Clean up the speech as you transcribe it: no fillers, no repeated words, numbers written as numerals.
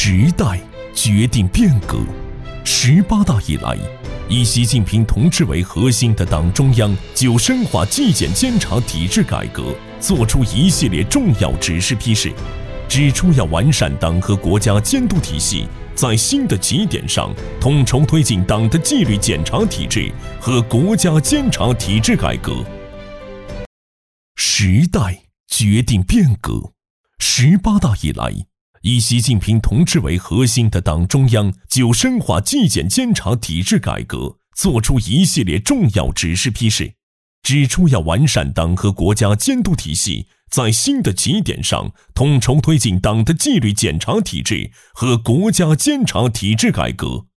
时代决定变革。18大以来，以习近平同志为核心的党中央就深化纪检监察体制改革作出一系列重要指示批示，指出要完善党和国家监督体系，在新的起点上统筹推进党的纪律检查体制和国家监察体制改革。时代决定变革。18大以来，以习近平同志为核心的党中央就深化纪检监察体制改革作出一系列重要指示批示，指出要完善党和国家监督体系，在新的起点上统筹推进党的纪律检查体制和国家监察体制改革。